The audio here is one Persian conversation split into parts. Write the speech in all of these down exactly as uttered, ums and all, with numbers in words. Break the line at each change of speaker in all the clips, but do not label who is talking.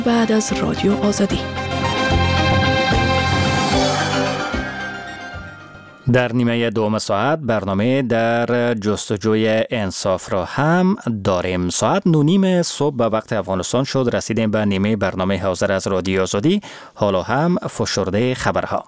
بعد از رادیو آزادی.
در نیمه دوم ساعت برنامه در جستجوی انصاف را هم داریم. ساعت نو نیم صبح به وقت افغانستان شد. رسیدیم به نیمه برنامه حاضر از رادیو آزادی. حالا هم فشرده خبرها.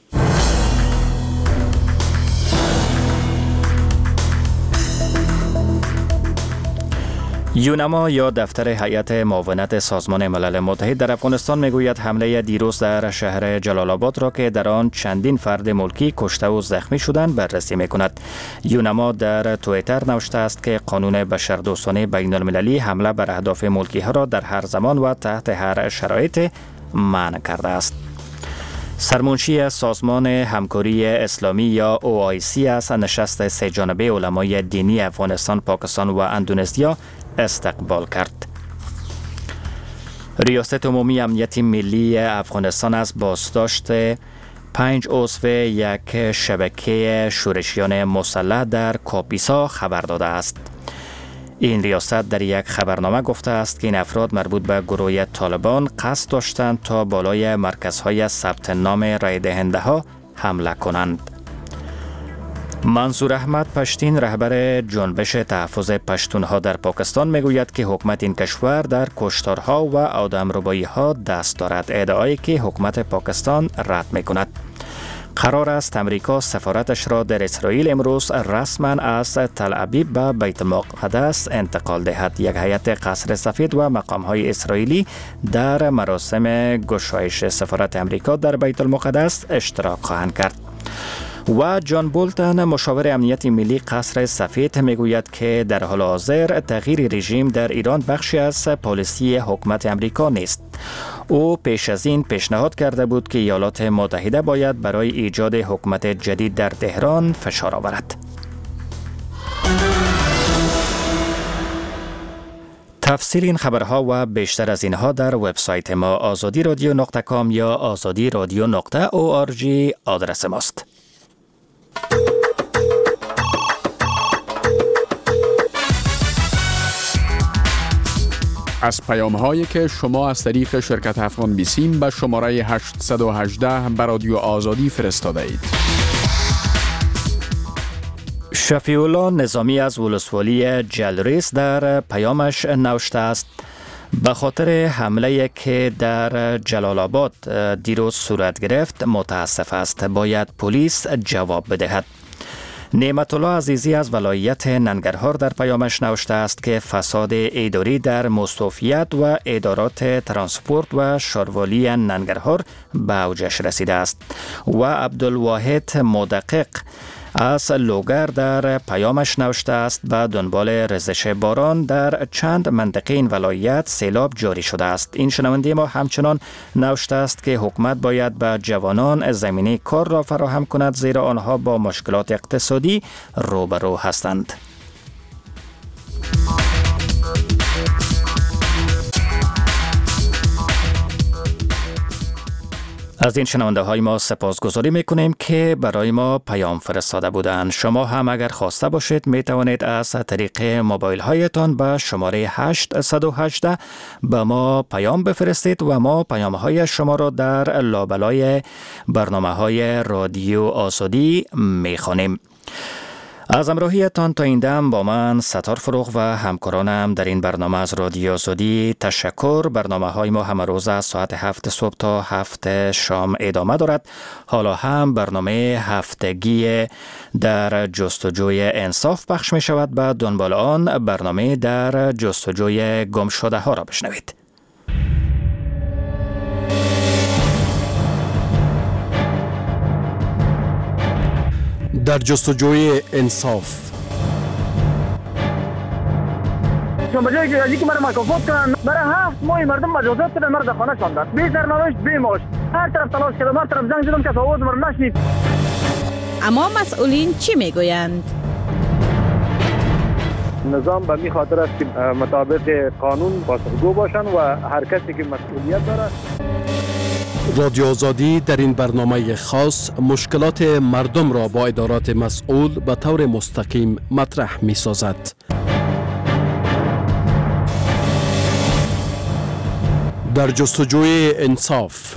یونما یا دفتر هیئت معاونت سازمان ملل متحد در افغانستان میگوید حمله دیروز در شهر جلال آباد را که در آن چندین فرد ملکی کشته و زخمی شدند بررسی میکند. یونما در توییتر نوشته است که قانون بشردوستانه بین المللی حمله بر اهداف ملکی ها را در هر زمان و تحت هر شرایط منع کرده است. سرمنشی سازمان همکاری اسلامی یا او آی سی از نشست سه جانبه علمای دینی افغانستان، پاکستان و اندونزیا استقبال کرد. ریاست عمومی امنیت ملی افغانستان از بازداشت پنج عضو یک شبکه شورشیان مسلح در کاپیسا خبر داده است. این ریاست در یک خبرنامه گفته است که این افراد مربوط به گروه طالبان قصد داشتند تا بالای مرکزهای ثبت نام رای دهنده ها حمله کنند. منظور احمد پشتین، رهبر جنبش تحفظ پشتونها در پاکستان، میگوید که حکومت این کشور در کشتارها و آدمربایی ها دست دارد، ادعایی که حکومت پاکستان رد میکند. قرار است امریکا سفارتش را در اسرائیل امروز رسما از تل ابیب به بیت المقدس انتقال دهد. یک هیئت قصر سفید و مقام‌های اسرائیلی در مراسم گشایش سفارت امریکا در بیت المقدس اشتراک خواهند کرد. و جان بولتن، مشاور امنیت ملی قصر سفید، میگوید که در حال حاضر تغییر رژیم در ایران بخشی از پالیسی حکومت امریکا نیست. او پیش از این پیشنهاد کرده بود که ایالات متحده باید برای ایجاد حکومت جدید در تهران فشار آورد. تفسیر این خبرها و بیشتر از اینها در وبسایت ما آزادی رادیو نقطه کام یا آزادی رادیو نقطه او آر جی آدرس ماست.
از پیام هایی که شما از طریق شرکت افغان بیسیم به شماره هشت یک هشت به رادیو آزادی فرستاده اید.
شفیع الله نظامی از ولسوالی جلریس در پیامش نوشته است: به خاطر حمله که در جلال آباد دیروز صورت گرفت متاسف است. باید پلیس جواب بدهد. نعمت الله عزیزی از ولایت ننگرهار در پیامش نوشته است که فساد اداری در مستوفیت و ادارات ترانسپورت و شاروالی ننگرهار به اوجش رسیده است. و عبدالواحد مدقق از لوگر در پیامش نوشته است: به دنبال ریزش باران در چند منطقه این ولایت سیلاب جاری شده است. این شنونده ما همچنان نوشته است که حکومت باید به جوانان زمینه کار را فراهم کند، زیرا آنها با مشکلات اقتصادی روبرو هستند. از این شنونده های ما سپاسگزاری میکنیم که برای ما پیام فرستاده بودند. شما هم اگر خواسته باشید می توانید از طریق موبایل هایتان به شماره هشت یک هشت به ما پیام بفرستید و ما پیام های شما را در لابلای برنامه های رادیو آزادی می خوانیم. از همراهیتان تا این دم با من ستار فروغ و همکارانم در این برنامه از رادیو آزادی تشکر. برنامه های ما همه روز از ساعت هفت صبح تا هفت شام ادامه دارد. حالا هم برنامه هفتگی در جستجوی انصاف پخش می شود. به دنبال آن برنامه در جستجوی گم شده ها را بشنوید.
در جستجوی انصاف.
چون بجایی که ازی که مرا مکافات کنن، برای هفت ماه مردم مجازات کردن، مرد خانه شاندن، بی سرنوشت بی معاش. هر طرف تلاش کردم، هر طرف زنگ زدم که آواز مرا نشنید.
اما مسئولین چی میگویند؟
نظام به می خاطر است که مطابق قانون پاسخگو باشن و هر کسی که مسئولیت داره.
رادیو آزادی در این برنامه خاص مشکلات مردم را با ادارات مسئول به طور مستقیم مطرح می سازد. در جستجوی انصاف.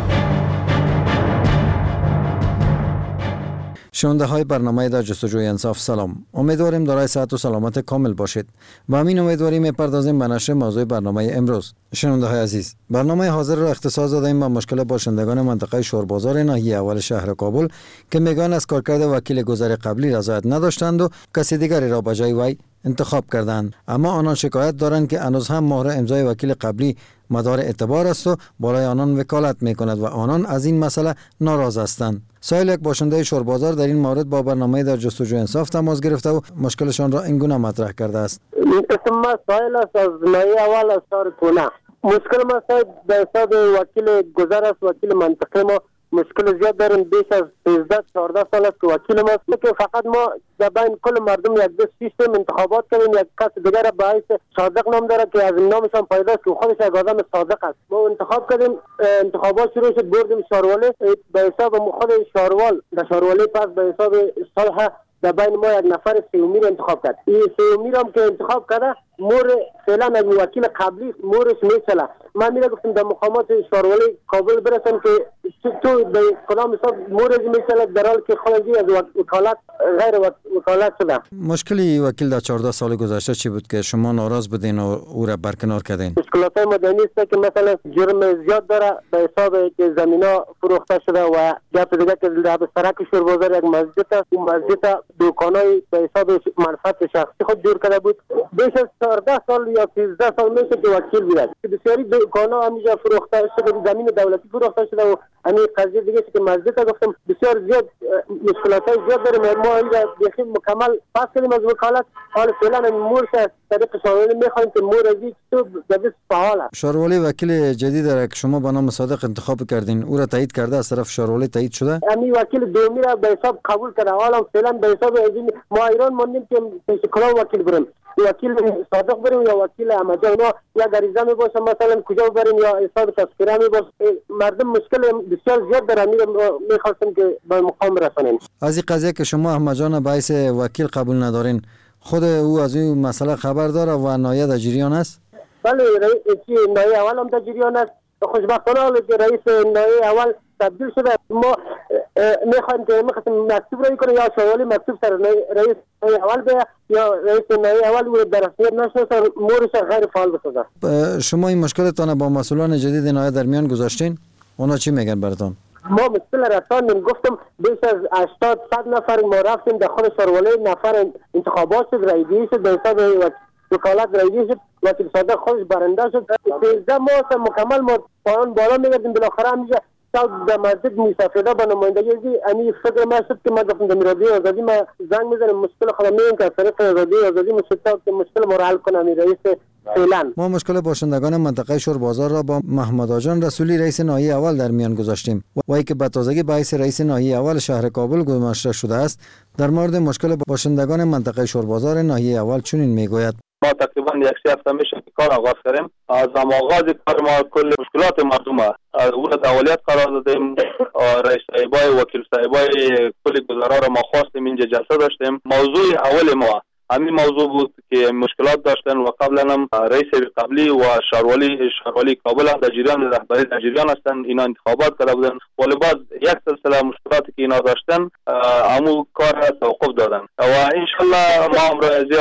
شنونده های برنامه در جستجوی انصاف سلام. امیدواریم دارای صحت و سلامت کامل باشید. با همین امیدواری میپردازیم به نشر موضوع برنامه امروز. شنونده های عزیز، برنامه حاضر را اختصاص دادیم به مشکل باشندگان منطقه شوربازار ناحیه اول شهر کابل که میگن از کارکرد وکیل گذر قبلی رضایت نداشتند و کسی دیگری را به جای وی انتخاب کردند، اما آنان شکایت دارند که هنوز هم مهر امضای وکیل قبلی مدار اعتبار است و بالای آنان وکالت میکند و آنان از این مسئله ناراض هستند. سایل یک باشنده شوربازار در این مورد با برنامه در جستجوی انصاف تماس گرفته و مشکلشان را اینگونه مطرح کرده است.
اسم ما سایل است از ناحیه اول از شهر تونه. مشکل ما صاحب به حساب وکیل گذر است. وکیل منطقه ما مشکل زیاد داریم. بیش از سیزده چهارده سال است که وکیل ما است که فقط ما در بین کل مردم یک دو سیستم انتخابات کردیم. یک کس دیگر را به حیث صادق نام داره که از نامشان پیدا است که خودش یک آدم صادق است. ما انتخاب کردیم، انتخابات شروع شد، بردیم شاروالی به حساب خود شاروال در شاروالی پس به حساب صلح در بین ما یک نفر سیومی را انتخاب کرد. این سیومی را که انتخاب کرده مور فعلا از وکیل قبلی مورش میچله. من میره گفتم در مقامات شاروالی کابل برسن که تو به کدام حساب مورش میچله در حالی که خودی از وکالت غیر وکالت شده.
مشکلی وکیل در چهارده سال گذشته چی بود که شما ناراض بودین و او را برکنار کردین؟
مشکلات مدنی است که مثلا جرم زیاد داره به حساب که زمینا فروخته شده و گپ دیگه که در سرک شوربازار یک مسجد است. این مسجد دکانای به حساب منفعت شخصی خود جور کرده بود. بیش از چهارده سال یا سیزده سال میشه که وکیل بیاد. بسیاری دکانا همینجا فروخته شده، زمین دولتی فروخته شده و همین قضیه دیگه که مسجد گفتم بسیار زیاد مشکلات زیاد داریم. ما اینجا بخیر مکمل پاس کردیم از وکالت. حالا فعلا مورش از طریق شاروالی میخوایم که مور ازی تو جدید فعال است.
شاروالی وکیل جدید را که شما به نام صادق انتخاب کردین او را تایید کرده از طرف شاروالی تایید شده؟
همین وکیل دومی را به حساب قبول کرده. حالا فعلا به حساب ازی ما ایران موندیم که پیش کدام وکیل بریم، وکیل صادق بریم یا وکیل امجا. اینا یا غریزه می باشه مثلا کجا بریم یا حساب تذکره می باشه. مردم مشکل بسیار زیاد دارن. میخواستم که به مقام رسانیم.
از این قضیه که شما احمد به حیث وکیل قبول ندارین، خود او از این مسئله خبر داره و نایه در جریان است؟
بله، رئیس نایه اول هم در جریان است. خوشبختانه حالا که رئیس نایه اول تبدیل شده. ما میخوایم که میخوایم مکتوب رایی کنه یا شاروالی مکتوب سر رئیس نایه اول بیا یا رئیس نایه اول و در رسمیت نشناسه مورش غیر فعال بسازه.
شما این مشکلتان با مسئولان جدید نایه در میان گذاشتین؟ اونا چی میگن براتون؟
ما مشکل رساندیم، گفتم بیش از هشتاد صد نفر ما رفتیم در خود شاروالی، نفر انتخابات شد، رایگیری شد، به حساب وکالت رایگیری شد، وکیل صادق خودش برنده شد. سیزده ماه مکمل ما پایان بالا میگردیم. بالاخره همینجا در مسجد میسافیده با نمایندگی امی فکر ما شد که ما گفتم در رادیو آزادی ما زنگ میزنیم مشکل خودم میگم که از طریق رادیو آزادی مشکل ما را حل کنم. رئیس فعلا
ما مشکل باشندگان منطقه شوربازار را با محمد آجان رسولی رئیس ناحیه اول در میان گذاشتیم و ای که به تازگی به حیث رئیس ناحیه اول شهر کابل گماشته شده است. در مورد مشکل باشندگان منطقه شوربازار ناحیه اول چنین میگوید:
ما تقریبا یک سه هفته میشه که کار آغاز کردیم. از آغاز کار ما کل مشکلات مردم او را اولویت قرار دادیم. رئیس صاحبای وکیل صاحبای کل گزارا را ما خواستیم اینجا جلسه داشتیم. موضوع اول ما همین موضوع بود که مشکلات داشتن و قبلا هم رئیس قبلی و شاروالی شاروالی کابل هم در جریان رهبری در جریان هستند. اینا انتخابات کرده بودن ولی بعد یک سلسله مشکلاتی که اینا داشتن همون کار را توقف دادن و انشالله ما امروز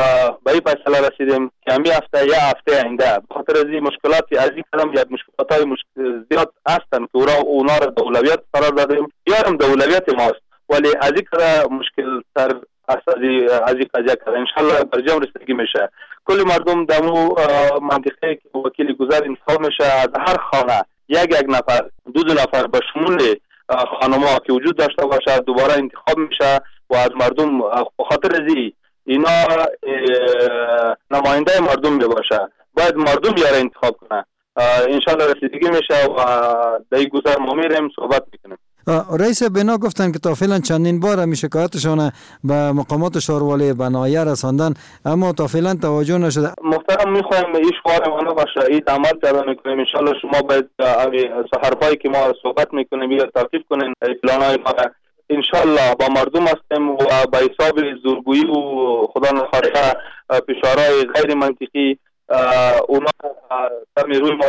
به این فیصله رسیدیم که همین هفته یا هفته آینده به خاطر از این مشکلاتی از این کلام یک مشکلات های مشکل زیاد هستند که اونا را در اولویت قرار دادیم. یا هم در اولویت ماست ولی از این کار مشکل تر از این قضیه کرده. انشالله برجام رسیدگی میشه. کل مردم در مو منطقه که وکیل گذر انتخاب میشه از هر خانه یک یک نفر دو دو نفر به شمول خانم‌ها که وجود داشته باشه دوباره انتخاب میشه و از مردم به خاطر از اینا نماینده مردم میباشه. باید مردم یاره انتخاب کنه. انشالله رسیدگی میشه و در این گذر ما میریم صحبت میکنیم.
رئیس بنا گفتن که تا فعلا چندین بار می شکایتشان به مقامات شاروالی به ناحیه رساندن اما تا فعلا توجه نشده.
محترم میخوایم این شعار ما باشه این عمل پیدا میکنیم. انشالله شما باید سحرپایی که ما صحبت میکنیم یا ترتیب کنین پلانای ما. انشالله با مردم هستیم و با حساب زورگویی و خدا نخواسته فشارهای غیر منطقی اونا روی ما